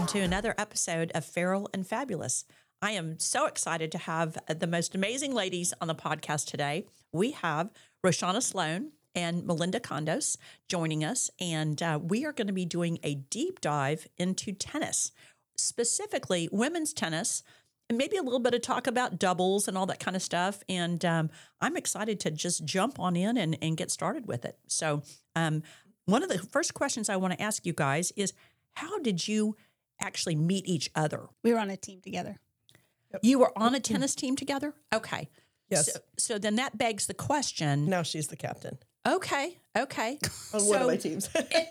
welcome to another episode of Feral and Fabulous. I am so excited to have the most amazing ladies on the podcast today. We have Roshana Sloan and Melinda Condos joining us, and we are going to be doing a deep dive into tennis, specifically women's tennis, and maybe a little bit of talk about doubles and all that kind of stuff. And I'm excited to just jump on in and get started with it. So one of the first questions I want to ask you guys is, how did you actually meet each other? We were on a team together. You were on a tennis team together? Okay. Yes. So then that begs the question. Now she's the captain Okay. on one of my teams.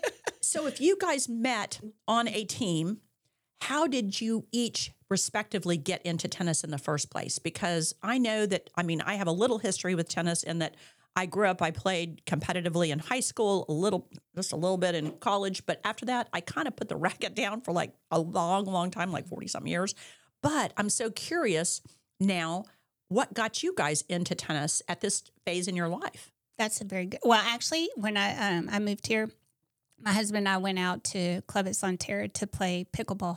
So if you guys met on a team, how did you each respectively get into tennis in the first place? Because I know that, I have a little history with tennis in that I grew up, I played competitively in high school, just a little bit in college. But after that, I kind of put the racket down for like a long, long time, like 40-something years. But I'm so curious now, what got you guys into tennis at this phase in your life? That's a very good. Well, actually, when I moved here, my husband and I went out to Club at Sonterra to play pickleball.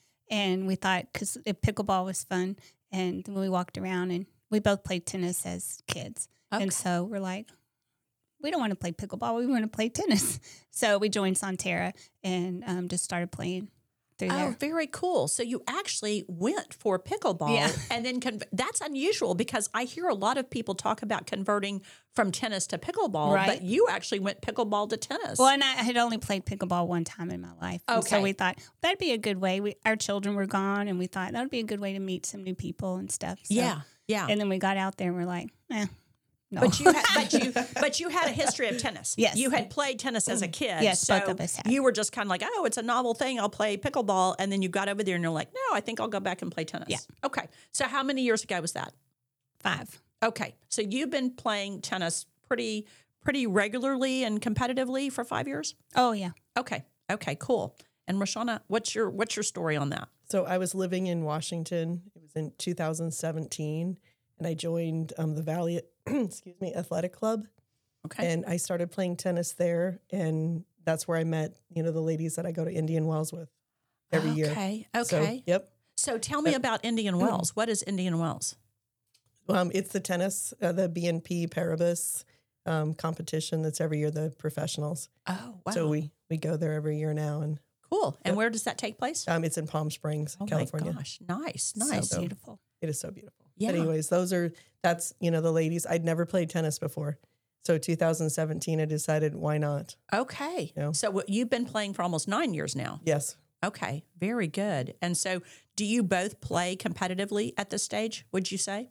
And we thought, because pickleball was fun, and we walked around, and we both played tennis as kids. Okay. And so we're like, we don't want to play pickleball. We want to play tennis. So we joined Sonterra and just started playing through there. Oh, very cool. So you actually went for pickleball. Yeah. And then that's unusual because I hear a lot of people talk about converting from tennis to pickleball, Right. but you actually went pickleball to tennis. Well, and I had only played pickleball one time in my life. And Okay. so we thought that'd be a good way. Our children were gone, and we thought that would be a good way to meet some new people and stuff. So, Yeah. And then we got out there and we're like, no. But you had, but you had a history of tennis. Yes. You had played tennis as a kid. Yes, so both of us had. You were just kind of like, oh, it's a novel thing. I'll play pickleball. And then you got over there and you're like, no, I think I'll go back and play tennis. Yeah. Okay. So how many years ago was that? 5. Okay. So you've been playing tennis pretty regularly and competitively for 5 years? Oh, yeah. Okay. Okay, cool. And Roshana, what's your story on that? So I was living in Washington. It was in 2017, and I joined the Valley, Athletic Club. Okay. And I started playing tennis there, and that's where I met, the ladies that I go to Indian Wells with every year. Okay. So, yep. So tell me about Indian Wells. What is Indian Wells? It's the tennis, the BNP Paribas competition that's every year, the professionals. Oh, wow. So we go there every year now, and Cool. And where does that take place? it's in Palm Springs, California. Oh my gosh. Nice. So beautiful. It is so beautiful. Yeah. But anyways, that's the ladies. I'd never played tennis before. So 2017, I decided, why not? Okay. Yeah. So you've been playing for almost 9 years now. Yes. Okay. Very good. And so do you both play competitively at this stage, would you say?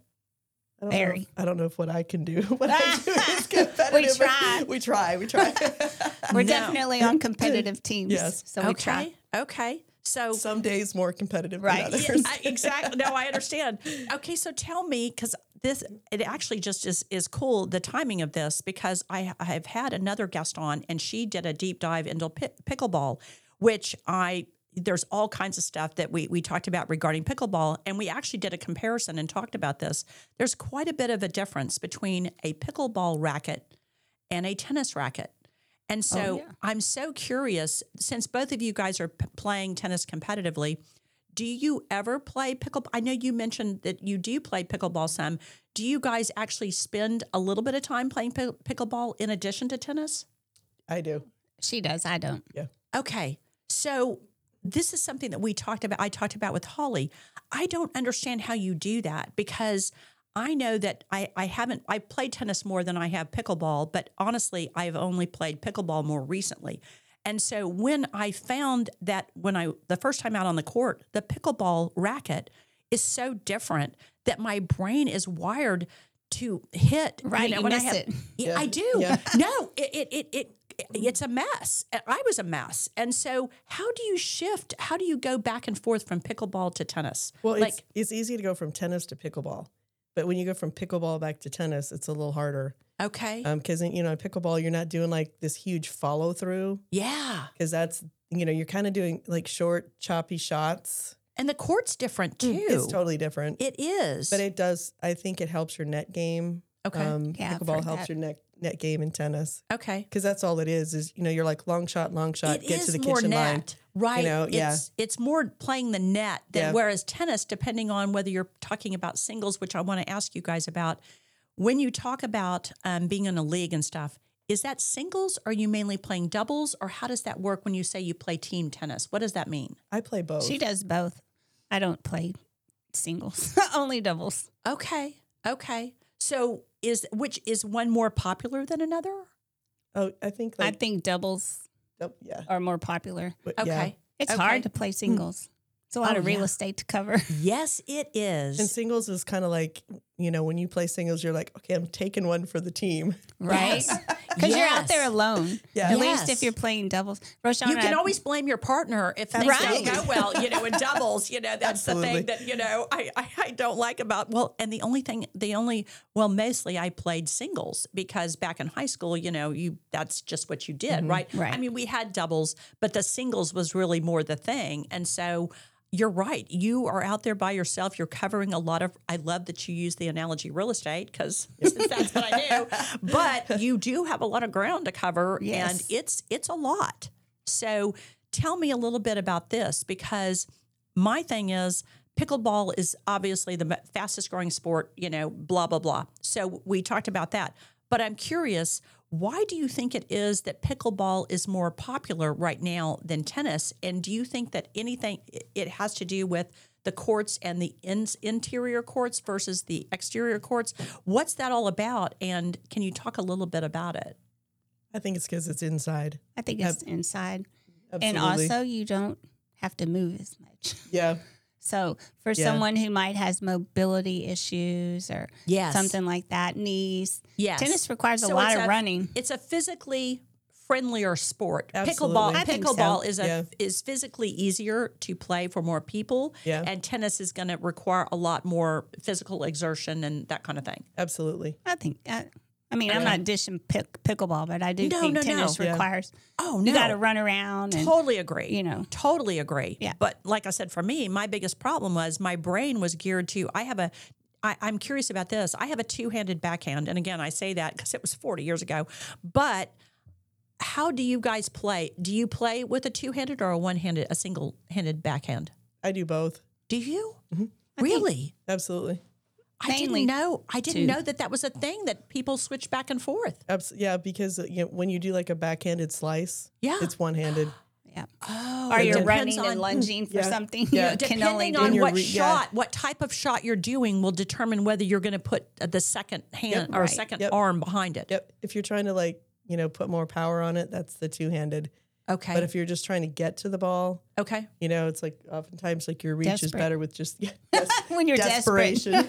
I don't know if what I can do. What I do is competitive. We try. We try. We're No. definitely on competitive teams. Yes. So we try. Okay. So Some days more competitive Right. than yeah, others. exactly. No, I understand. Okay, so tell me, because it actually just is cool, the timing of this, because I have had another guest on, and she did a deep dive into pickleball, which there's all kinds of stuff that we talked about regarding pickleball, and we actually did a comparison and talked about this. There's quite a bit of a difference between a pickleball racket and a tennis racket. And so I'm so curious, since both of you guys are playing tennis competitively, do you ever play pickleball? I know you mentioned that you do play pickleball some. Do you guys actually spend a little bit of time playing pickleball in addition to tennis? I do. She does. I don't. Yeah. Okay. So this is something that I talked about with Holly. I don't understand how you do that, because I know that I played tennis more than I have pickleball, but honestly, I've only played pickleball more recently. And so when I found that the first time out on the court, the pickleball racket is so different that my brain is wired to hit. Right, you when miss I have, it. Yeah, I do. Yeah. No, it's a mess. I was a mess. And so how do you shift? How do you go back and forth from pickleball to tennis? Well, it's easy to go from tennis to pickleball. But when you go from pickleball back to tennis, it's a little harder. Okay. Because, in pickleball, you're not doing like this huge follow through. Yeah. Because that's, you're kind of doing like short, choppy shots. And the court's different too. It's totally different. It is. But it does, I think it helps your net game. Okay. Yeah, I've Pickleball heard helps that. your net game in tennis. Okay. Because that's all it is, you're like long shot, It get to is the more kitchen line. net, right? Yeah. It's more playing the net than Yeah. whereas tennis, depending on whether you're talking about singles, which I want to ask you guys about, when you talk about being in a league and stuff, is that singles? Or are you mainly playing doubles, or how does that work when you say you play team tennis? What does that mean? I play both. She does both. I don't play singles, only doubles. Okay. So which is one more popular than another? Oh, I think I think doubles yeah. are more popular. But Okay. yeah. It's Okay. hard to play singles. It's a lot Oh, of real yeah. estate to cover. Yes, it is. And singles is kind of like, when you play singles, you're like, okay, I'm taking one for the team. Right? Yes. Because you're out Yes. there alone. Yeah. At Yes. least if you're playing doubles. Rochelle You and can I- always blame your partner if things Right. don't go well, in doubles, that's the Absolutely. thing that, I don't like about, and mostly I played singles because back in high school, that's just what you did, right? Right. I mean, we had doubles, but the singles was really more the thing. And so you're right. You are out there by yourself. You're covering a lot of, I love that you use the analogy real estate because that's what I do. But you do have a lot of ground to cover Yes. and it's a lot. So tell me a little bit about this because my thing is pickleball is obviously the fastest growing sport, blah, blah, blah. So we talked about that. But I'm curious, why do you think it is that pickleball is more popular right now than tennis? And do you think that it has to do with the courts and the interior courts versus the exterior courts? What's that all about? And can you talk a little bit about it? I think it's because it's inside. I think it's inside. Absolutely. And also, you don't have to move as much. Yeah. So for Yeah. someone who might has mobility issues or Yes. something like that, knees, Yes. tennis requires a So lot it's of running. It's a physically friendlier sport. Absolutely. Pickleball I think so. pickleball Yeah. is physically easier to play for more people. Yeah. And tennis is going to require a lot more physical exertion and that kind of thing. Absolutely. I think. I'm not dishing pickleball, but I do No, think no, tennis no. Yeah. requires. Oh, You no. got to run around and Totally agree. Totally agree. Yeah. But like I said, for me, my biggest problem was my brain was geared to, I'm curious about this. I have a two-handed backhand. And again, I say that because it was 40 years ago. But how do you guys play? Do you play with a two-handed or a single-handed backhand? I do both. Do you? Mm-hmm. Really? Absolutely. I Mainly didn't know. I didn't two. know that was a thing that people switch back and forth. Yeah, because when you do like a backhanded slice, Yeah. it's one-handed. yeah. Oh, Or it you're depends running on- and lunging for Yeah. something. Yeah. You can only Depending do. on your what yeah. what type of shot you're doing will determine whether you're going to put the second hand or Right. second Yep. arm behind it. Yep. If you're trying to put more power on it, that's the two-handed. Okay. But if you're just trying to get to the ball, okay. it's like oftentimes like your reach is Desperate. better with just when you're desperate. desperation.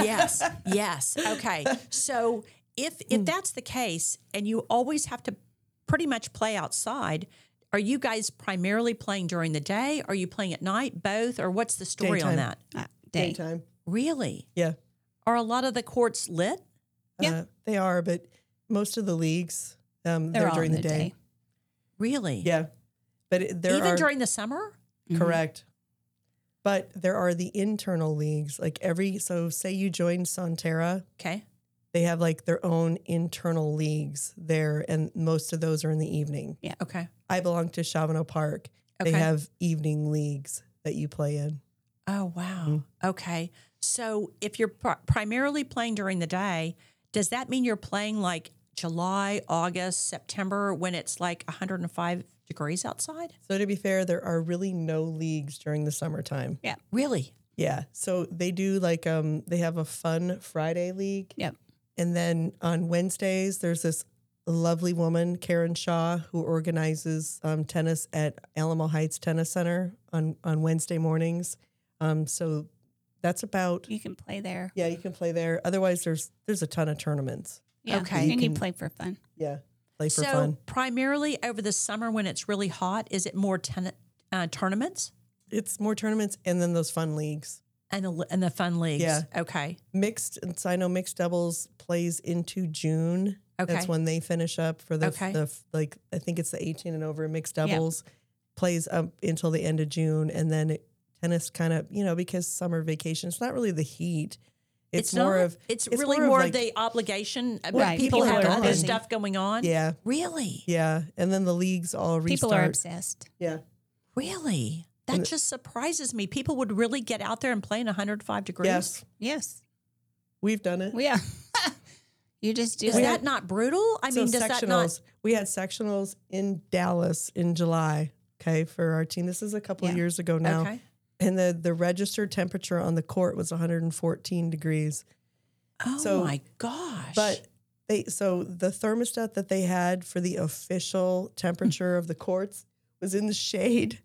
Yes. Okay. So if that's the case, and you always have to pretty much play outside, are you guys primarily playing during the day? Are you playing at night? Both, or what's the story on Daytime. that? Day. Daytime. Really? Yeah. Are a lot of the courts lit? Yeah. They are, but most of the leagues, they're all during in the day. Really? Yeah. But there Even are during the summer? correct. But there are the internal leagues. Like so say you join Sonterra, Okay. they have like their own internal leagues there, and most of those are in the evening. Okay. I belong to Chavano Park. Okay. They have evening leagues that you play in. Oh, wow. Mm-hmm. Okay. So if you're primarily playing during the day, does that mean you're playing like July, August, September when it's like 105 degrees outside? So to be fair, there are really no leagues during the summertime. Yeah. Really? Yeah. So they do like they have a fun Friday league. Yep. And then on Wednesdays, there's this lovely woman, Karen Shaw, who organizes tennis at Alamo Heights Tennis Center on Wednesday mornings. So that's about, You can play there. yeah, you can play there. Otherwise, there's a ton of tournaments. Yeah. Okay. And you can- play for fun. Yeah, play for So fun. primarily over the summer when it's really hot, is it more tournaments It's more tournaments and then those fun leagues. and the fun leagues? Yeah. Okay. Mixed, and so I know mixed doubles plays into June. Okay. That's when they finish up for the, Okay. I think it's the 18 and over mixed doubles plays up until the end of June. And then tennis kind of, because summer vacation, it's not really the heat. It's more not? of It's it's really more of more like- the obligation. I mean, Right. People People have are other gone. stuff going on. yeah, Really? yeah, and then the leagues all restart. People are obsessed. Yeah, Really? That just surprises me. People would really get out there and play in 105 degrees. yes, Yes. we've done it. Well, yeah. You just do Is it. that not brutal? I So mean, does sectionals, that not? we had sectionals in Dallas in July. Okay, for our team. This is a couple of Yeah. years ago now. Okay. And the registered temperature on the court was 114 degrees. Oh So- my gosh! But the thermostat that they had for the official temperature of the courts was in the shade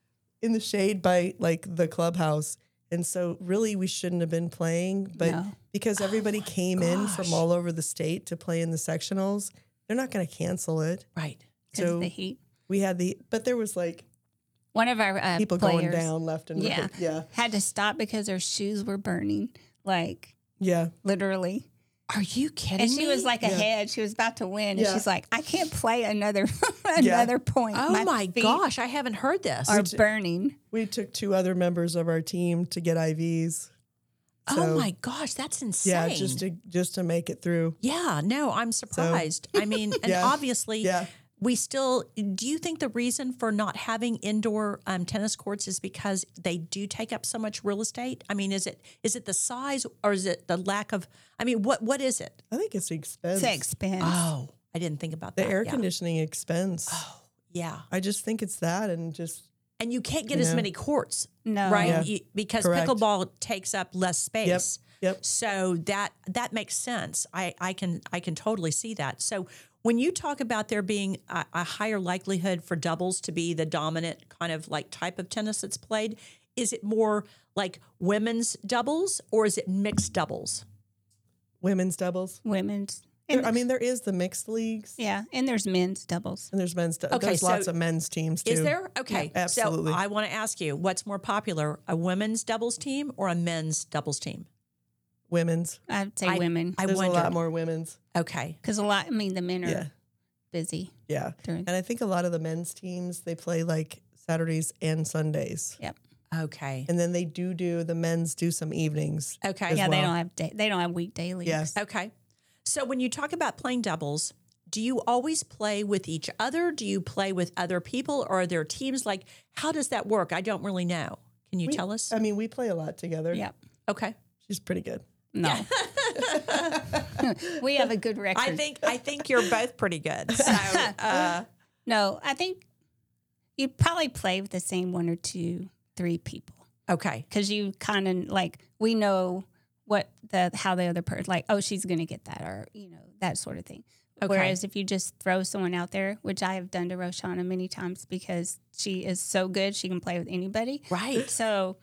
by like the clubhouse. And so really we shouldn't have been playing, but No. because everybody came in from all over the state to play in the sectionals, they're not going to cancel it. right. Because So of the heat. we had but there was like One of our people players going down left and yeah. right. Yeah. had to stop because her shoes were burning, like Yeah. literally. Are you kidding And me? she was like Yeah. ahead. She was about to win. And Yeah. she's like, I can't play another Yeah. another point. "Oh my feet gosh, I haven't heard this." are burning. We took 2 other members of our team to get IVs. Oh So, my gosh, that's insane. Yeah, just to make it through. Yeah, no, I'm surprised. I mean, and Yeah. obviously, Yeah. we still. Do you think the reason for not having indoor tennis courts is because they do take up so much real estate? I mean, is it the size or is it the lack of? I mean, what is it? I think it's the expense. It's expense. Oh, I didn't think about The that. air yeah. conditioning expense. Yeah, I just think it's that and just and you can't get You as know. many courts, No. right? Yeah. Because Correct. pickleball takes up less space. Yep. So that makes sense. I can totally see that. So when you talk about there being a higher likelihood for doubles to be the dominant kind of like type of tennis that's played, is it more like women's doubles or is it mixed doubles? women's doubles. Women's. I mean, there is the mixed leagues Yeah. And there's men's doubles. and there's men's. Okay, There's so lots of men's teams too. Is there? Okay. Yeah, absolutely. So I want to ask you, what's more popular, a women's doubles team or a men's doubles team? Women's. I'd say women. I There's wonder. a lot more women's. Okay. Because the men are Yeah. busy. Yeah. During, And I think a lot of the men's teams, they play like Saturdays and Sundays. yep. Okay. And then they do the men's do some evenings. Okay. as Yeah, they well. don't have they don't have weekday leagues. Yes. Okay. So when you talk about playing doubles, do you always play with each other? Do you play with other people or are there teams? Like, how does that work? I don't really know. Can you tell us? I mean, we play a lot together. Yep. Okay. She's pretty good. No. We have a good record. I think you're both pretty good. So No, I think you probably play with the same 1 or 2, 3 people okay. because you kind of like we know how the other person like she's gonna get that or that sort of thing. Okay. Whereas if you just throw someone out there, which I have done to Roshana many times because she is so good, she can play with anybody. Right. So,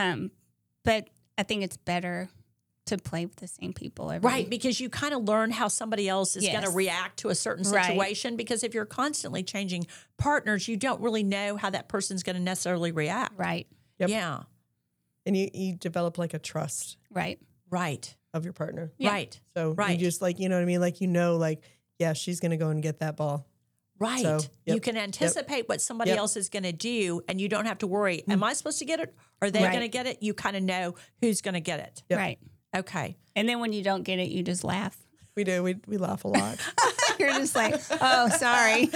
but I think it's better to play with the same people every Right, because you kind of learn how somebody else is going to Yes. react to a certain Right. situation. Because if you're constantly changing partners, you don't really know how that person's going to necessarily react. Right. Yep. Yeah. And you develop like a trust Right. Right. of your partner. Yeah. Right. So Right. you just like, you know what I mean? Like, yeah, she's going to go and get that ball. Right. So, You yep. can anticipate what somebody Yep. else is going to do, and you don't have to worry. Am I supposed to get it? Are they Right. going to get it? You kind of know who's going to get it. Yep. Right. Okay. And then when you don't get it, you just laugh. We do. We laugh a lot. You're just like, oh, sorry.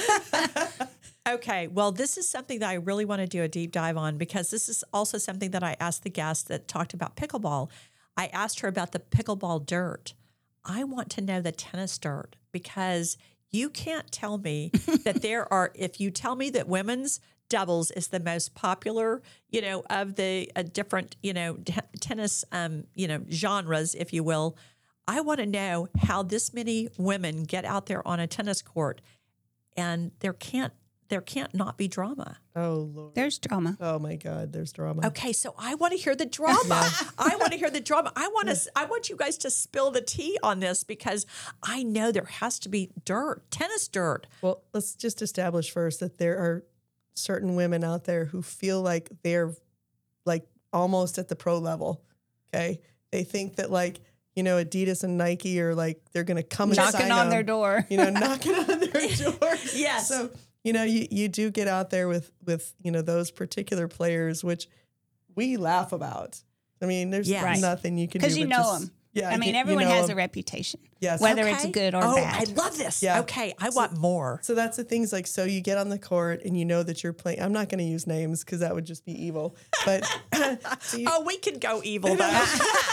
Okay. Well, this is something that I really want to do a deep dive on because this is also something that I asked the guest that talked about pickleball. I asked her about the pickleball dirt. I want to know the tennis dirt because you can't tell me that if you tell me that women's doubles is the most popular, of the different, tennis, genres, if you will, I want to know how this many women get out there on a tennis court and there can't not be drama. Oh, Lord. There's drama. Oh, my God. There's drama. Okay, so I want to hear the drama. I want to hear the drama. I want you guys to spill the tea on this because I know there has to be dirt, tennis dirt. Well, let's just establish first that there are certain women out there who feel like they're like almost at the pro level. Okay. They think that Adidas and Nike are like, they're going to come and Knocking sign on them, their door. knocking on their door. Yes. So, you do get out there with those particular players, which we laugh about. I mean, there's Yes. Right. nothing you can do. Because you but know just- them. Yeah, I mean, everyone has a reputation, Yes. whether it's Okay. good or oh, bad. I love this. Yeah. Okay, I want more. So that's the things like, so you get on the court and you know that you're playing. I'm not going to use names because that would just be evil. But so you, Oh, we can go evil though.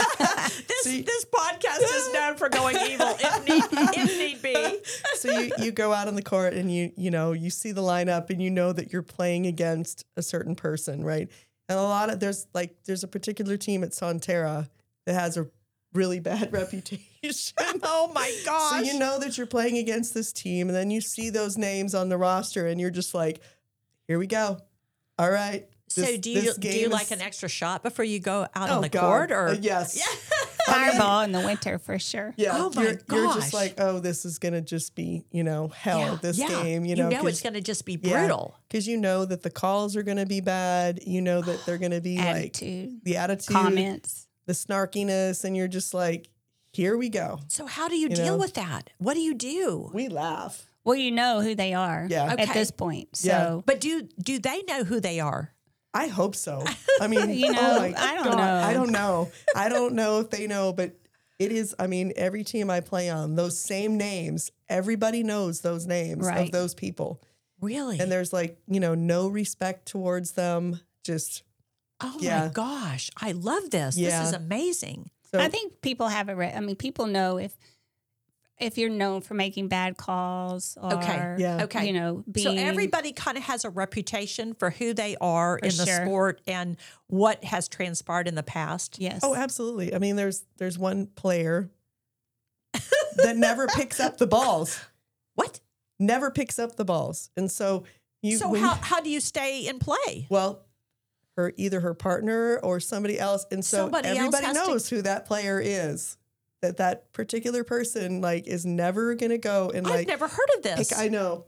this podcast is known for going evil if need be. so you go out on the court and you see the lineup and you know that you're playing against a certain person, right? And a lot of there's a particular team at Sonterra that has a really bad reputation. Oh my gosh. So you know that you're playing against this team, and then you see those names on the roster, and you're just like, "Here we go! All right." So do you like an extra shot before you go out on the God. court, or Yes, Fireball in the winter for sure. yeah. Oh my you're gosh. just like, oh, this is gonna just be hell. This game, you know it's going to just be brutal. because you know that the calls are gonna be bad. You know that they're gonna be Attitude, like the attitude, comments. the snarkiness, and you're just like, here we go. So how do you deal know? with that? What do you do? We laugh. Well, you know who they are Yeah. at Okay. this point. So Yeah. But do they know who they are? I hope so. I mean, You know, oh my I don't God, know. I don't know. I don't know if they know, but it is. I mean, every team I play on, those same names, everybody knows those names of Right. those people. Really? And there's no respect towards them. Just, oh yeah. my gosh. I love this. Yeah. This is amazing. so I think people have people know if you're known for making bad calls or Okay. Yeah. Okay. being So everybody kind of has a reputation for who they are in the sure. sport and what has transpired in the past. yes. oh, absolutely. I mean, there's one player that never picks up the balls. What? Never picks up the balls. And so So how do you stay in play? well, either her partner or somebody else, and so Somebody else everybody has to- knows who that player is. That particular person is never gonna go and I've never heard of this. I know.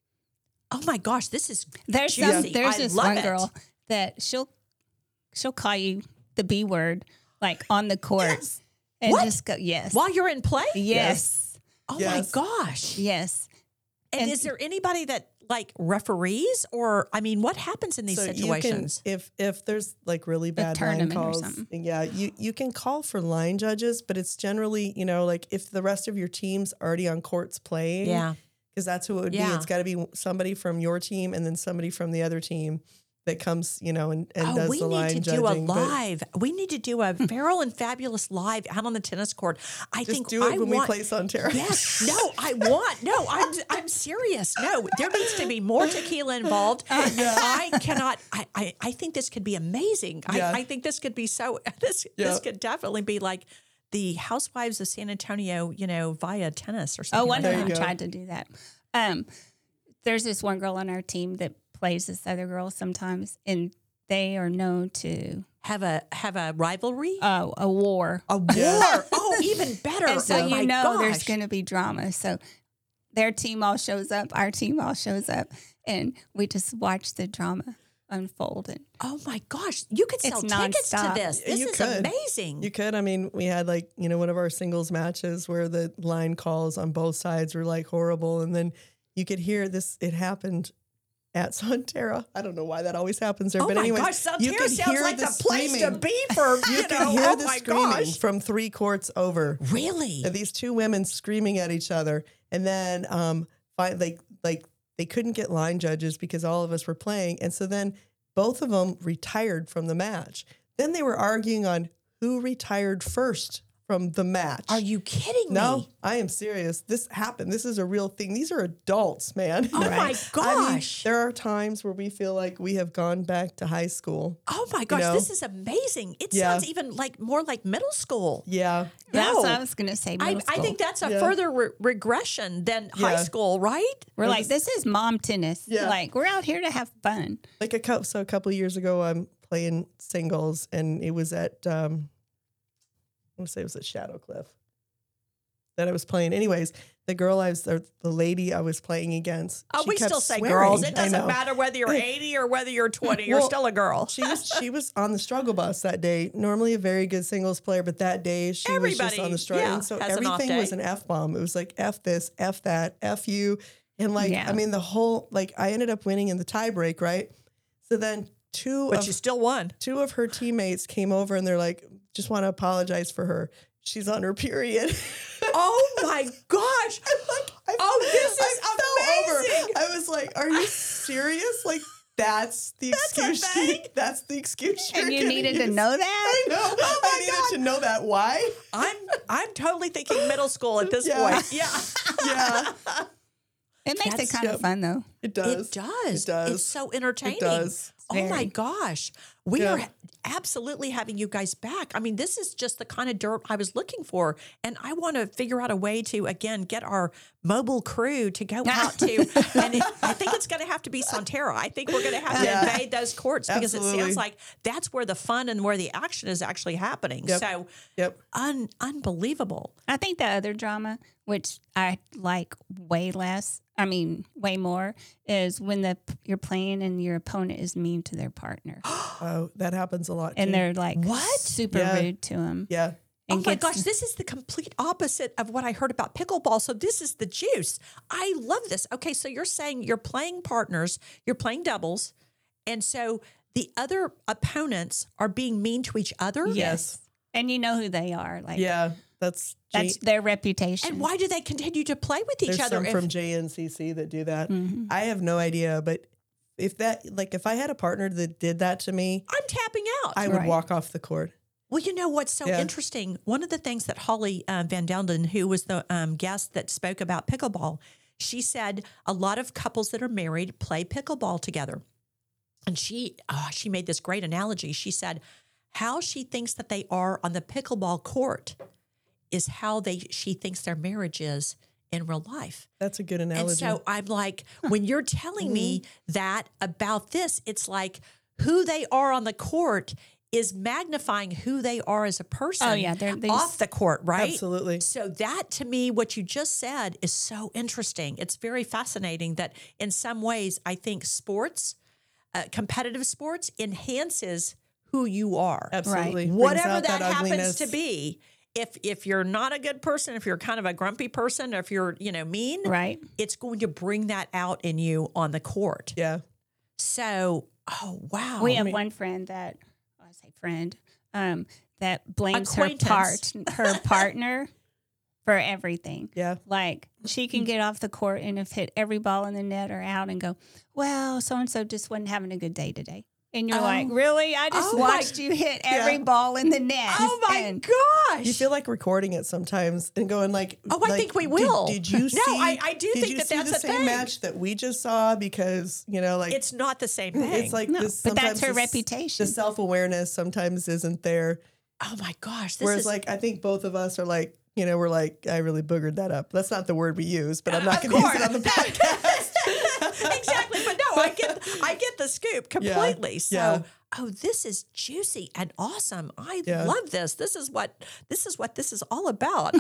Oh my gosh, this is There's juicy. there's I this love one it. girl that she'll call you the B word like on the court Yes. and What? just go yes. While you're in play? Yes. Oh Yes. my gosh. Yes. And is there anybody that referees, or I mean, what happens in these So situations? you can, if there's really bad line tournament or calls, something. yeah, you can call for line judges, but it's generally if the rest of your team's already on courts playing, Yeah. because that's who it would be. Yeah. It's got to be somebody from your team and then somebody from the other team that comes, and does we the need line to judging. do a but live. We need to do a Feral and Fabulous live out on the tennis court. I just think do it I when want, we play Sonterra. Yes. No, I want. No, I'm serious. No, there needs to be more tequila involved. And I cannot. I think this could be amazing. Yeah. I think this could be so. This could definitely be like the Housewives of San Antonio. Via tennis or something. Oh, one like time you I go. tried to do that. There's this one girl on our team that plays this other girl sometimes, and they are known to have a rivalry. a war. A war. Oh, even better. And so oh my there's gosh. going to be drama. So their team all shows up, our team all shows up, and we just watch the drama unfold. And Oh my gosh, you could sell It's tickets to nonstop. this. This You is could. amazing. You could. I mean, we had one of our singles matches where the line calls on both sides were horrible. And then you could hear this. It happened at Sonterra. I don't know why that always happens there. Oh but my anyways, gosh, you Sonterra could sounds hear like the place to screaming. be for, You could know, hear oh the my screaming gosh. from 3 courts over. Really? And these two women screaming at each other. And then they couldn't get line judges because all of us were playing. And so then both of them retired from the match. Then they were arguing on who retired first from the match. Are you kidding No, me? I am serious. This happened. This is a real thing. These are adults, man. Oh my I mean, gosh. there are times where we feel like we have gone back to high school. Oh my gosh, know? this is amazing. It Yeah. sounds even more like middle school. Yeah. that's No. what I was going to say. I Middle school. think that's a Yeah. further regression than high Yeah. school, right? we're like, this is mom tennis. Yeah. Like, we're out here to have fun. Like a couple of years ago, I'm playing singles, and it was at I want to say it was at Shadow Cliff that I was playing. Anyways, the lady I was playing against. Oh, she we kept still say swearing. girls. It I doesn't know. matter whether you're 80 or whether you're 20. You're Well, still a girl. She was on the struggle bus that day. Normally a very good singles player, but that day she was just Everybody, on the struggle. yeah, And so has an off everything was day. an F bomb. It was like F this, F that, F you. And Yeah. I mean, the whole, I ended up winning in the tie break, right? So then But you still won. two of her teammates came over and they're like, just want to apologize for her. she's on her period. Oh my gosh. This is amazing. I was like, are you serious? Like, that's the excuse. That's the excuse. And you needed to use. know that? I know. I needed to know that. Why? I'm totally thinking middle school at this point. Yeah. Yeah. It makes it kind of fun, though. It does. It does. It does. It's so entertaining. It does. Oh my Very. gosh. We are absolutely having you guys back. I mean, this is just the kind of dirt I was looking for. And I want to figure out a way to, again, get our mobile crew to go out to. And I think it's going to have to be Sonterra. I think we're going to have to invade those courts because it sounds like that's where the fun and where the action is actually happening. So unbelievable. I think the other drama, which I like way more, is when you're playing and your opponent is mean to their partner. Oh, that happens a lot. And too. they're like, What? Super rude to him. Yeah. And Oh my gosh, this is the complete opposite of what I heard about pickleball. So this is the juice. I love this. Okay, so you're saying you're playing partners, you're playing doubles, and so the other opponents are being mean to each other? Yes. And you know who they are. Like, Yeah. That's their reputation. And why do they continue to play with each There's other? some from JNCC that do that. I have no idea, but if I had a partner that did that to me, I'm tapping out. I would walk off the court. Well, you know what's so interesting? One of the things that Holly Van Delden, who was the guest that spoke about pickleball, she said a lot of couples that are married play pickleball together. And she made this great analogy. She said how she thinks that they are on the pickleball court is how she thinks their marriage is in real life. That's a good analogy. And so I'm like, when you're telling me that about this, it's like who they are on the court is magnifying who they are as a person off the court, right? Absolutely. So that, to me, what you just said is so interesting. It's very fascinating that in some ways, I think sports, competitive sports, enhances who you are. Absolutely. Brings Whatever out that happens ugliness. to be. If you're not a good person, if you're kind of a grumpy person, or if you're, mean, right, it's going to bring that out in you on the court. Yeah. So, oh, wow. We have one friend that, that blames her partner for everything. Yeah. Like she can get off the court and have hit every ball in the net or out and go, well, so-and-so just wasn't having a good day today. And you're like, really? I just watched you hit every ball in the net. Oh, my gosh. You feel like recording it sometimes and going like, I think we will. Did you see? No, I do think that's the same thing. match that we just saw? Because, like. It's not the same thing. It's like this. But that's her this, reputation. The self-awareness sometimes isn't there. Oh, my gosh. Whereas, I think both of us are like, we're like, I really boogered that up. That's not the word we use, but I'm not going to use it on the podcast. Exactly. But no, I get the scoop completely. So, this is juicy and awesome. I love this. This is what this is all about.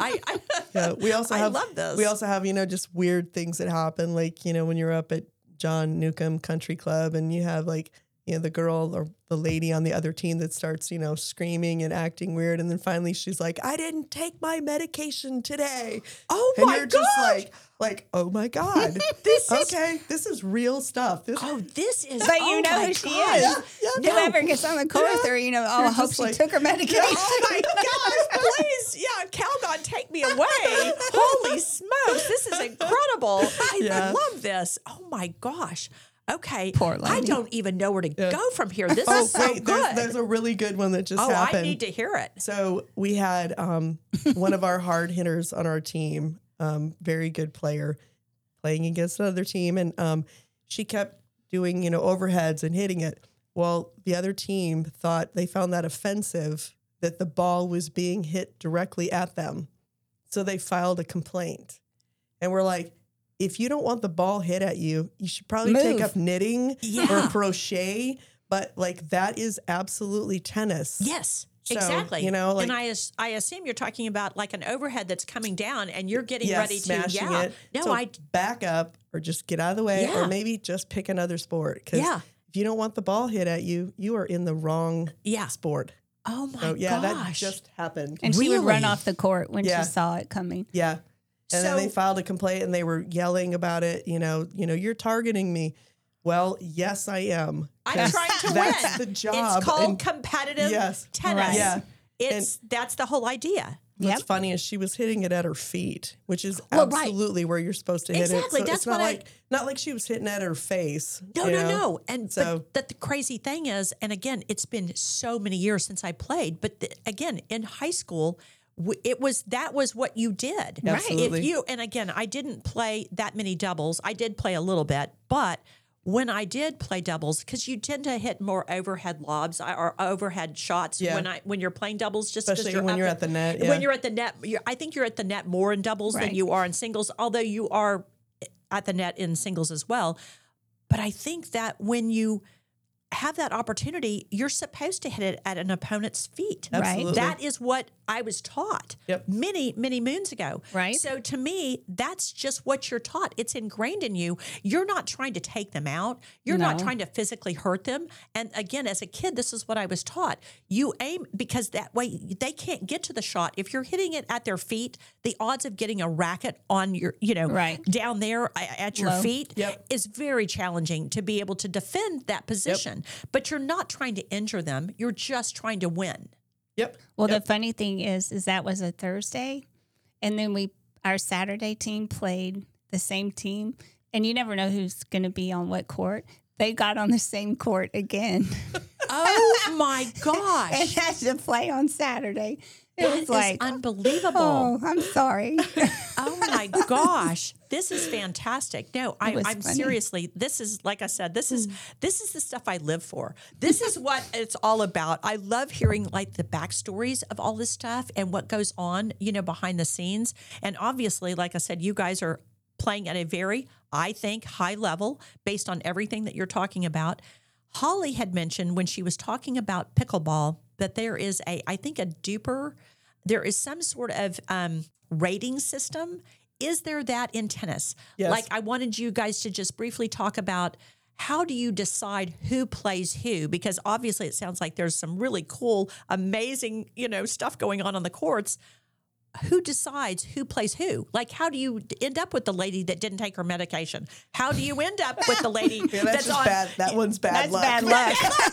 We also I love this. We also have, just weird things that happen. Like, when you're up at John Newcomb Country Club and you have the girl or the lady on the other team that starts, screaming and acting weird. And then finally she's like, I didn't take my medication today. Oh and my you're gosh. just like, oh my God. This is real stuff. This is, but you know who she is. Whoever gets on the court with her, I hope she took her medication. Oh my gosh, please. Yeah, Calgon, take me away. Holy smokes. This is incredible. I love this. Oh my gosh. Okay. Poor lady. I don't even know where to go from here. This is so good. There's a really good one that just happened. I need to hear it. So we had one of our hard hitters on our team, very good player, playing against another team. And she kept doing, overheads and hitting it. Well, the other team they found that offensive, that the ball was being hit directly at them. So they filed a complaint. And we're like, if you don't want the ball hit at you, you should probably take up knitting or crochet. But that is absolutely tennis. Yes, So, exactly. and I assume you're talking about an overhead that's coming down and you're getting ready to smashing it. No, so back up or just get out of the way or maybe just pick another sport. Because if you don't want the ball hit at you, you are in the wrong sport. Oh my gosh. That just happened. And she would run off the court when she saw it coming. Yeah. And then they filed a complaint and they were yelling about it. You're targeting me. Well, yes, I am. I'm trying to that's win. The job. It's called competitive tennis. Right. Yeah. That's the whole idea. What's Yep. funny is she was hitting it at her feet, which is Well, right. absolutely where you're supposed to hit Exactly. it. So That's it's not what not like she was hitting at her face. No, you no, know? no. And So- but the crazy thing is, and again, it's been so many years since I played. But again, in high school, that was what you did. Absolutely. If you and again, I didn't play that many doubles. I did play a little bit, but when I did play doubles, because you tend to hit more overhead lobs or overhead shots Yeah. when you're playing doubles, just 'cause Especially when you're at the net, yeah. When you're at the net, I think you're at the net more in doubles than Right. you are in singles. Although you are at the net in singles as well. But I think that when you have that opportunity, you're supposed to hit it at an opponent's feet. Absolutely. That is what I was taught Yep. many, many moons ago. Right. So to me, that's just what you're taught. It's ingrained in you. You're not trying to take them out. You're not No. trying to physically hurt them. And again, as a kid, this is what I was taught. You aim because that way they can't get to the shot. If you're hitting it at their feet, the odds of getting a racket on your, Right. down there at your Low. feet Yep. is very challenging to be able to defend that position. But you're not trying to injure them. You're just trying to win. Yep. Well, Yep. the funny thing is that was a Thursday, and then our Saturday team played the same team, and you never know who's going to be on what court. They got on the same court again Oh my and gosh. had to play on Saturday. It That was is like, unbelievable. oh, I'm sorry. Oh my gosh, this is fantastic. No, I'm was funny. seriously. This is like I said. This is the stuff I live for. This is what it's all about. I love hearing like the backstories of all this stuff and what goes on, behind the scenes. And obviously, like I said, you guys are playing at a very, I think, high level based on everything that you're talking about. Holly had mentioned when she was talking about pickleball that there is there is some sort of rating system. Is there that in tennis? Yes. Like I wanted you guys to just briefly talk about how do you decide who plays who? Because obviously it sounds like there's some really cool, amazing, stuff going on the courts. Who decides who plays who? Like, how do you end up with the lady that didn't take her medication? How do you end up with the lady Yeah, that's just on bad. That one's bad That's luck. bad luck.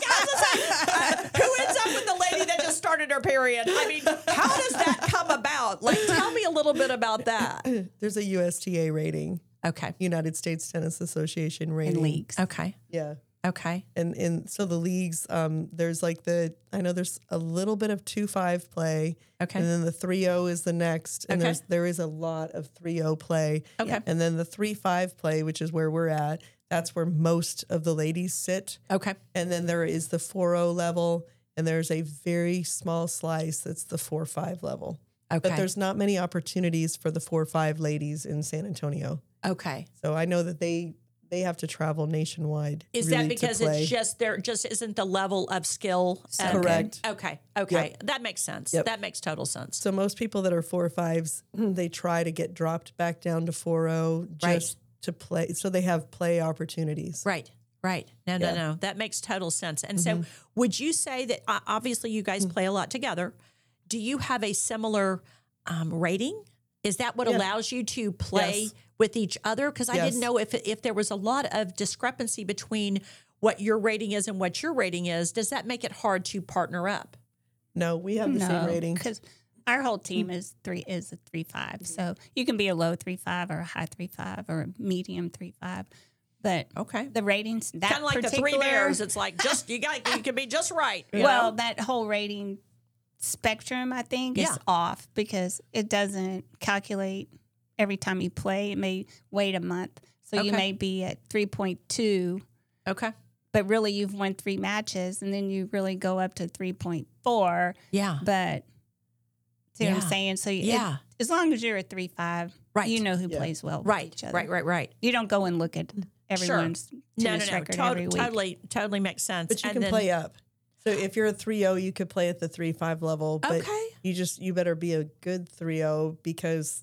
who ends up with the lady that just started her period? I mean, how does that come about? Like, tell me a little bit about that. There's a USTA rating, Okay. United States Tennis Association rating. In leagues. Okay. Yeah. Okay. And so the leagues, there's I know there's a little bit of 2-5 play. Okay. And then the 3-0 is the next. And Okay. there is a lot of 3-0 play. Okay. And then the 3-5 play, which is where we're at, that's where most of the ladies sit. Okay. And then there is the 4-0 level, and there's a very small slice that's the 4-5 level. Okay. But there's not many opportunities for the 4-5 ladies in San Antonio. Okay. So I know that they have to travel nationwide. Is really that because to play. it's just there just isn't the level of skill? Correct. Okay. Okay. Yep. That makes sense. Yep. That makes total sense. So most people that are 4-5s, they try to get dropped back down to 4-0 just Right. to play. So they have play opportunities. Right. Right. No, Yeah. no. That makes total sense. And so would you say that obviously you guys play a lot together. Do you have a similar rating? Is that what Yeah. allows you to play Yes. with each other? Because I Yes. didn't know if there was a lot of discrepancy between what your rating is and what your rating is. Does that make it hard to partner up? No, we have the same rating. because our whole team is a 3-5. So you can be a low 3-5 or a high 3-5 or a medium 3-5. But Okay. the ratings, that Kind of like the Three particular- Bears. It's like just you can be just right. you Well, know? that whole rating spectrum, I think, Yeah. is off because it doesn't calculate every time you play. It may wait a month. So you Okay. may be at 3.2, okay. but really you've won 3 matches and then you really go up to 3.4. Yeah. But see what Yeah. I'm saying? So Yeah. as long as you're a 3-5, Right. you know who Yeah. plays well with Right. each other. Right. You don't go and look at everyone's tennis record every week. Totally makes sense. But you And can then- play up. So if you're a 3-0, you could play at the 3-5 level. But Okay. you better be a good 3-0 because,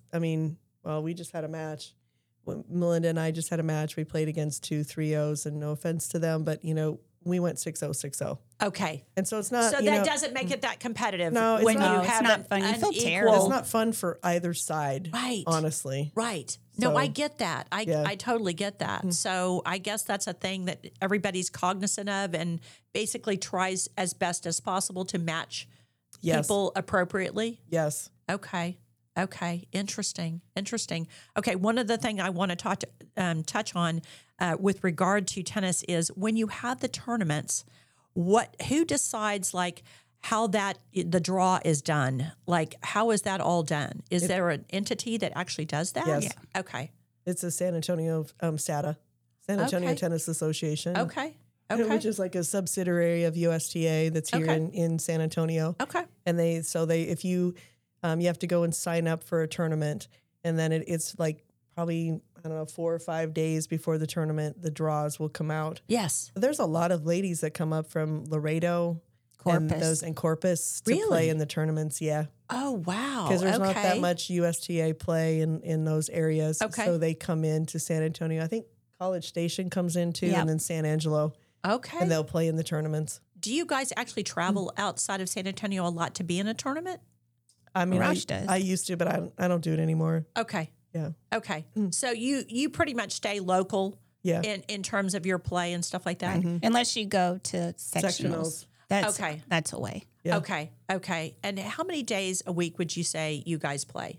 we just had a match. When Melinda and I just had a match. We played against 2 3-0s, and no offense to them, but, we went 6-0, 6-0. Okay. And so it's not, So that doesn't make it that competitive. No, it's when not. you No, it's have not an fun. You feel unequal- terrible. it's not fun for either side. Right. Honestly. Right. No, So- I get that. Yeah. I totally get that. So I guess that's a thing that everybody's cognizant of and basically tries as best as possible to match Yes. people appropriately. Yes. Okay. Okay. Interesting. Interesting. Okay. One of the things I want to touch on with regard to tennis is when you have the tournaments, who decides like how the draw is done? Like, how is that all done? Is there an entity that actually does that? Yes. Yeah. Okay. It's a San Antonio SATA, San Antonio Okay. Tennis Association. Okay. Okay. Which is like a subsidiary of USTA that's here Okay. in San Antonio. Okay. And if you have to go and sign up for a tournament, and then it's like probably, I don't know, 4 or 5 days before the tournament, the draws will come out. Yes. There's a lot of ladies that come up from Laredo and Corpus to Really? play in the tournaments. Yeah. Oh, wow. Because there's okay. not that much USTA play in those areas. Okay. So they come into San Antonio. I think College Station comes in too, Yep. and then San Angelo, Okay. and they'll play in the tournaments. Do you guys actually travel outside of San Antonio a lot to be in a tournament? I mean, Rush does. I used to, but I don't do it anymore. Okay. Yeah. Okay. So you pretty much stay local Yeah. in terms of your play and stuff like that? Unless you go to sectionals. Sectionals. That's That's away. Yeah. Okay. Okay. And how many days a week would you say you guys play?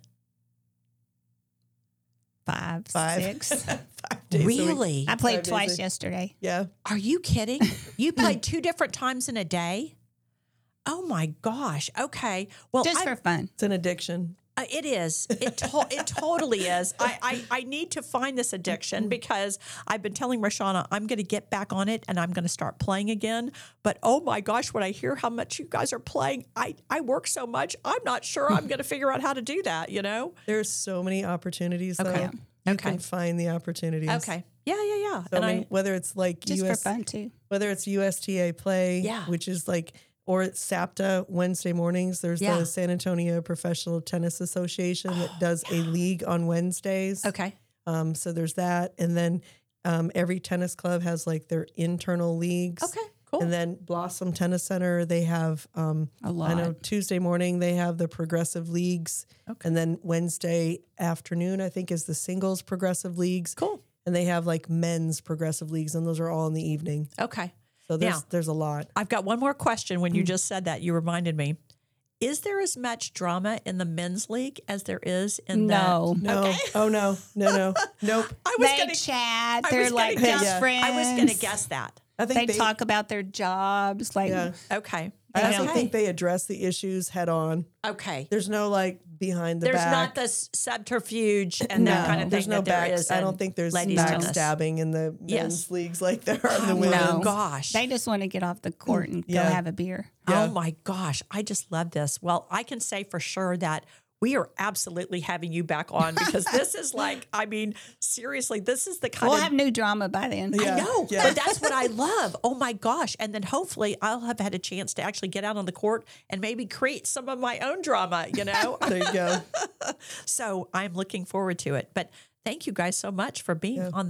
5, 5. 6. 5 days a week. Really? I played 5 days twice a- yesterday. Yeah. Are you kidding? You played 2 different times in a day? Oh my gosh. Okay. Well, Just for fun. It's an addiction. It is. It totally is. I need to find this addiction because I've been telling Roshana I'm going to get back on it and I'm going to start playing again. But oh my gosh, when I hear how much you guys are playing, I work so much. I'm not sure I'm going to figure out how to do that. You know? There's so many opportunities, though. Okay. You Okay. can find the opportunities. Okay. Yeah. Yeah. Yeah. So, I mean, whether it's like Just for fun, too. whether it's USTA Play, Yeah. which is like, or it's SAPTA Wednesday mornings. There's Yeah. the San Antonio Professional Tennis Association that does a league on Wednesdays. Okay. So there's that. And then every tennis club has like their internal leagues. Okay. Cool. And then Blossom Tennis Center, they have, A lot. I know Tuesday morning they have the progressive leagues. Okay. And then Wednesday afternoon, I think, is the singles progressive leagues. Cool. And they have like men's progressive leagues, and those are all in the evening. Okay. So Now- there's a lot. I've got one more question. When you just said that, you reminded me. Is there as much drama in the men's league as there is in No. No. Okay. Oh, no. Nope. I was They going to chat. I They're was like gonna best guess. friends. I was going to guess that. I think They talk about their jobs. Like, Yeah. Okay. I also Okay. think they address the issues head on. Okay. There's no like behind the There's back. not this subterfuge and that No. kind of thing. There's no that there back. is I in don't think there's ladies tennis. backstabbing in the Yes. men's leagues like there are in the Oh women's. my No. gosh. they just want to get off the court and Yeah. go have a beer. Yeah. Oh my gosh. I just love this. Well, I can say for sure that we are absolutely having you back on because this is like, I mean, seriously, this is the kind We'll of have new drama by then. Yeah. I know, Yeah. but that's what I love. Oh my gosh. And then hopefully I'll have had a chance to actually get out on the court and maybe create some of my own drama, you know? There you go. So I'm looking forward to it. But thank you guys so much for being on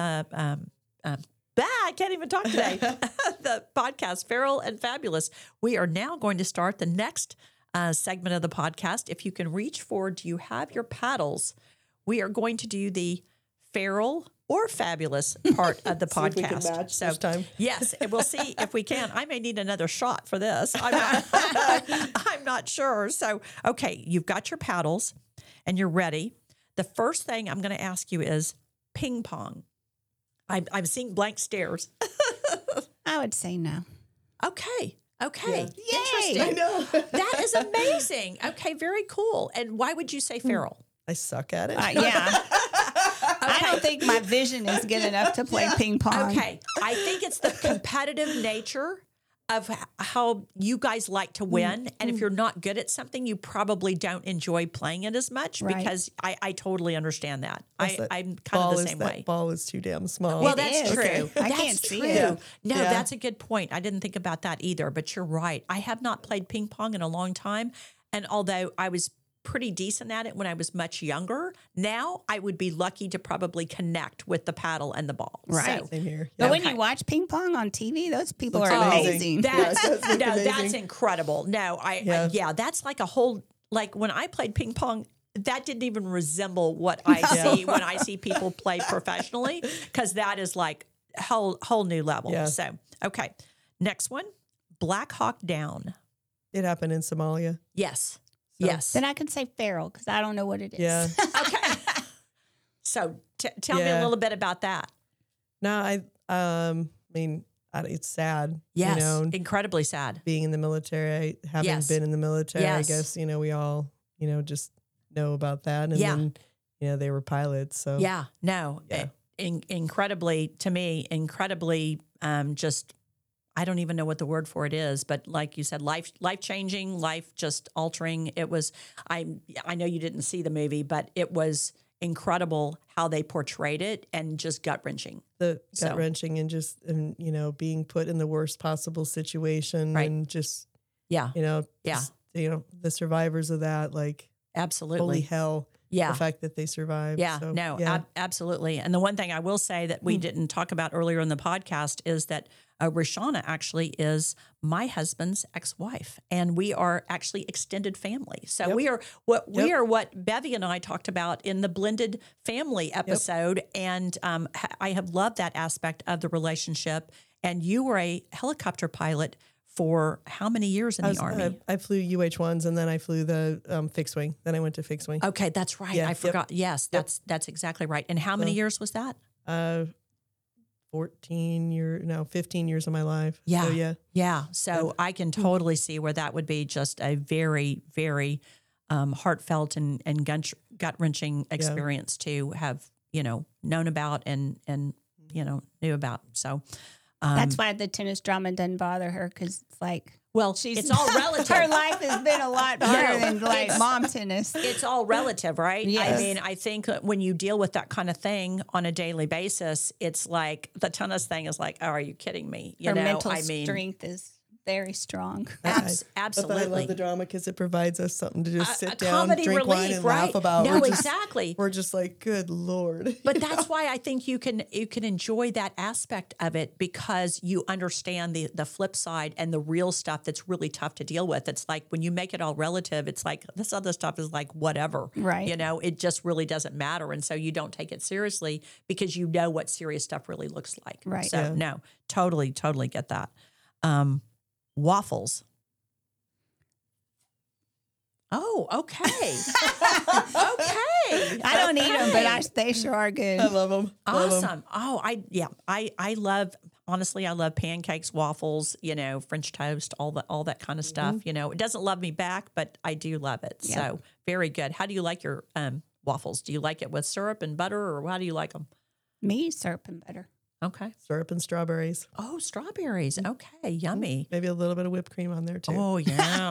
I can't even talk today. The podcast, Feral and Fabulous. We are now going to start the next segment of the podcast. If you can reach forward, do you have your paddles? We are going to do the Feral or Fabulous part of the See if we podcast. can match this time. Yes, and we'll see if we can. I may need another shot for this. I'm not, I'm not sure. So, okay, you've got your paddles and you're ready. The first thing I'm going to ask you is ping pong. I'm seeing blank stares. I would say no. Okay. Okay. Yay! Interesting. I know. That is amazing. Okay, very cool. And why would you say feral? I suck at it. Yeah. I don't think my vision is good enough to play ping pong. Okay. I think it's the competitive nature of how you guys like to win. And if you're not good at something, you probably don't enjoy playing it as much Right. because I totally understand that. I'm kind Ball of the is same that way. ball is too damn small. Well, It that's is. true. Okay. I That's can't see true. it. No, Yeah. that's a good point. I didn't think about that either, but you're right. I have not played ping pong in a long time. And although I was pretty decent at it when I was much younger, now I would be lucky to probably connect with the paddle and the ball. Right. So, Same here. But Yeah. when Okay. you watch ping pong on TV, those people Looks are amazing. amazing. That's Yeah, it does look no, that's amazing. incredible. No, Yeah. that's like a whole like when I played ping pong. That didn't even resemble what I see when I see people play professionally, because that is like whole new level. Yeah. So okay, next one, Black Hawk Down. It happened in Somalia. Yes. So, Yes. Then I can say feral because I don't know what it is. Yeah. Okay. So tell me a Yeah. little bit about that. No, mean, it's sad. Yes. You know, Incredibly sad. being in the military, having Yes. been in the military, Yes. I guess, we all, just know about that. And Yeah. then, they were pilots. So Yeah. No. Yeah. Incredibly, to me, just, I don't even know what the word for it is, but like you said, life changing, life just altering. It was, I know you didn't see the movie, but it was incredible how they portrayed it and just gut wrenching. the So- gut wrenching and just, being put in the worst possible situation Right. and just, Yeah. Yeah. Yeah. The survivors of that, like, Absolutely. holy hell, Yeah. the fact that they survived. Yeah, So, no, yeah. absolutely. And the one thing I will say that we didn't talk about earlier in the podcast is that Rashana actually is my husband's ex-wife, and we are actually extended family. So Yep. we are what Bevy and I talked about in the blended family episode, and I have loved that aspect of the relationship. And you were a helicopter pilot for how many years in the Army? I flew UH-1s and then I flew the fixed wing. Then I went to fixed wing. Okay, that's right. Yeah, I yep. forgot. Yes, Yep. that's exactly right. And how many years was that? 15 years of my life. Yeah. So, yeah. Yeah. So I can totally see where that would be just a very, very heartfelt and gut wrenching experience to have, known about and knew about. So That's why the tennis drama doesn't bother her because it's like, well, she's it's all relative. Her life has been a lot harder than like it's- mom tennis. It's all relative, right? Yes. I mean, I think that when you deal with that kind of thing on a daily basis, it's like the tennis thing is like, oh, are you kidding me? Her mental strength is very strong. But I absolutely. love the drama because it provides us something to just sit down, comedy drink wine, relief, and right? laugh about. No, We're just- exactly. We're just like, good Lord. But that's why I think you can enjoy that aspect of it because you understand the flip side and the real stuff that's really tough to deal with. It's like when you make it all relative, it's like this other stuff is like whatever. Right. It just really doesn't matter. And so you don't take it seriously because you know what serious stuff really looks like. Right. So Yeah. no, totally get that. Waffles. Oh, okay. Okay. I don't eat them, but they sure are good. I love them. Awesome. Oh, I love, honestly, I love pancakes, waffles, French toast, all that kind of stuff. It doesn't love me back, but I do love it. Yeah. So very good. How do you like your waffles? Do you like it with syrup and butter or how do you like them? Me, syrup and butter. Okay. Syrup and strawberries. Oh, strawberries. Okay. Yummy. Maybe a little bit of whipped cream on there too. Oh yeah.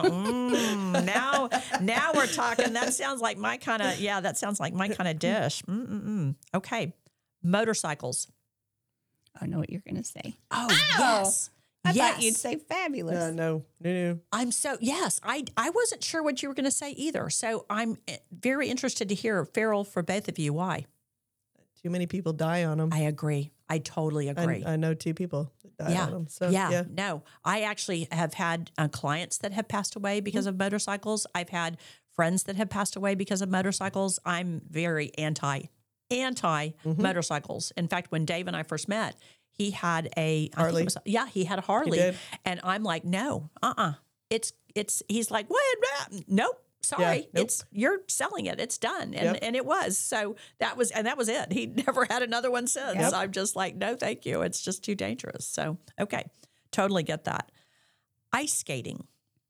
Now we're talking. That sounds like my kind of dish. Okay. Motorcycles. I know what you're going to say. Oh, yes. I yes. thought you'd say fabulous. No. Yes, I wasn't sure what you were going to say either. So I'm very interested to hear feral for both of you. Why? Too many people die on them. I agree. I totally agree. I know 2 people that died on them. So, yeah. No, I actually have had clients that have passed away because of motorcycles. I've had friends that have passed away because of motorcycles. I'm very anti motorcycles. In fact, when Dave and I first met, he had a Harley. He had a Harley, did? and I'm like, no, It's he's like, what? Nope. Sorry, nope. you're selling it. It's done, and Yep. and it was. So that was it. He never had another one since. Yep. I'm just like, no, thank you. It's just too dangerous. So okay, totally get that. Ice skating.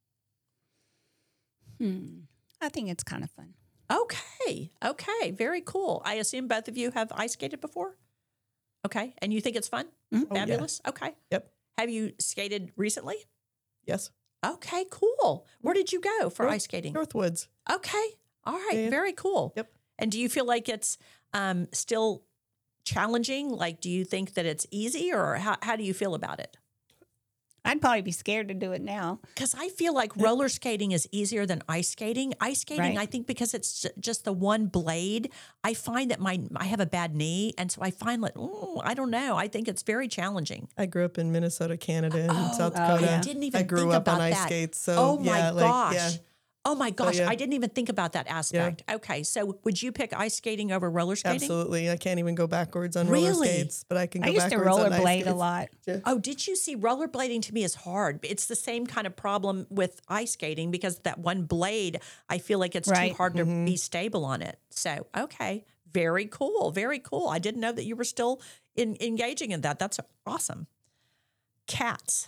I think it's kind of fun. Okay, very cool. I assume both of you have ice skated before. Okay, and you think it's fun? Mhm. Oh, yeah. Fabulous. Okay. Yep. Have you skated recently? Yes. Okay, cool. Where did you go for ice skating? Northwoods. Okay. All right. Yeah. Very cool. Yep. And do you feel like it's still challenging? Like, do you think that it's easy or how do you feel about it? I'd probably be scared to do it now. Because I feel like roller skating is easier than ice skating. Ice skating, Right. I think because it's just the one blade, I find that I have a bad knee. And so I find like, I don't know. I think it's very challenging. I grew up in Minnesota, Canada, and South oh, Dakota. yeah. I didn't even I grew think up about on ice that. skates. So Oh my yeah, gosh. yeah. Oh my gosh, yeah. I didn't even think about that aspect. Okay, so would you pick ice skating over roller skating? Absolutely. I can't even go backwards on roller Really? skates, but I can go I used to backwards on ice rollerblade skates. a lot. Oh, did you see rollerblading to me is hard. It's the same kind of problem with ice skating because that one blade, I feel like it's too Right. hard to be stable on it. So, okay, very cool. Very cool. I didn't know that you were still engaging in that. That's awesome. Cats.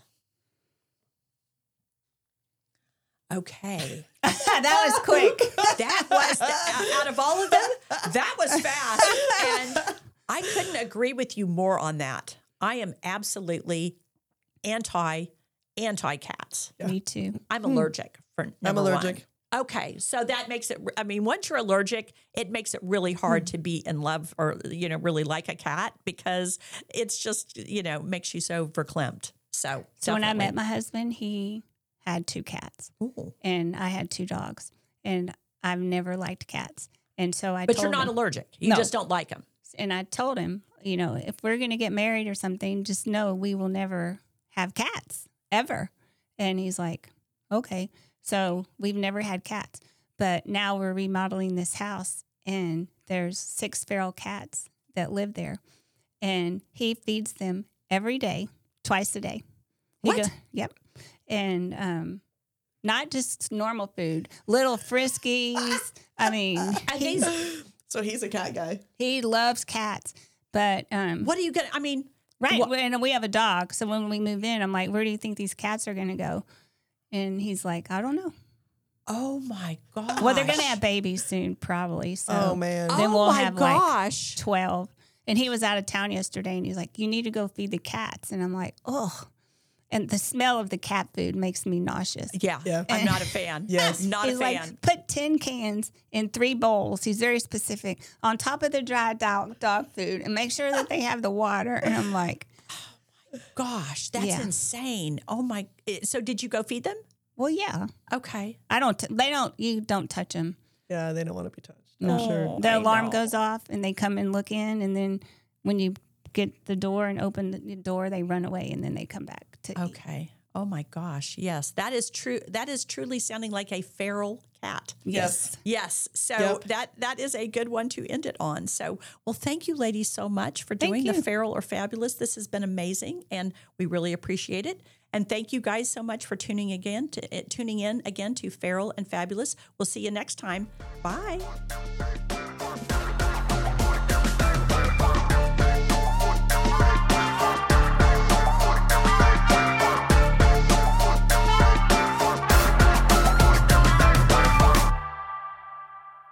Okay. That was quick. That was, out of all of them, that was fast. And I couldn't agree with you more on that. I am absolutely anti-cats. Me too. I'm allergic for I'm number allergic. one. Okay, so that makes it, I mean, once you're allergic, it makes it really hard to be in love or, really like a cat because it's just, makes you so verklempt. So When I definitely. met my husband, he had 2 cats Ooh. and I had 2 dogs, and I've never liked cats. And so I But told you're not him, allergic. You No. just don't like them. and I told him, if we're going to get married or something, just know we will never have cats ever. And he's like, okay. So we've never had cats, but now we're remodeling this house and there's 6 feral cats that live there, and he feeds them every day, twice a day. What? Yep. And, not just normal food, little Friskies. I mean, And these, So he's a cat guy. he loves cats, but, what are you going to, I mean, right. What- And we have a dog. So when we move in, I'm like, where do you think these cats are going to go? And he's like, I don't know. oh my gosh. Well, they're going to have babies soon, probably. So Oh, man. then Oh we'll my have gosh. 12. And he was out of town yesterday and he's like, you need to go feed the cats. And I'm like, oh. And the smell of the cat food makes me nauseous. Yeah. Yeah. I'm not a fan. Yes. Not He's a fan. like, put 10 cans in 3 bowls. He's very specific on top of the dry dog food and make sure that they have the water. And I'm like, Gosh, that's Yeah. insane. Oh my. So did you go feed them? well, yeah. Okay. You don't touch them. Yeah, they don't want to be touched. No. I'm sure. The I alarm know. goes off and they come and look in. And then when you get the door and open the door, they run away and then they come back to eat. Okay. Oh my gosh. Yes, that is true. That is truly sounding like a feral cat. Yes. Yes. So Yep. that is a good one to end it on. So, well, thank you ladies so much for Thank doing the you. Feral or Fabulous. This has been amazing and we really appreciate it. And thank you guys so much for tuning in again to Feral and Fabulous. We'll see you next time. Bye.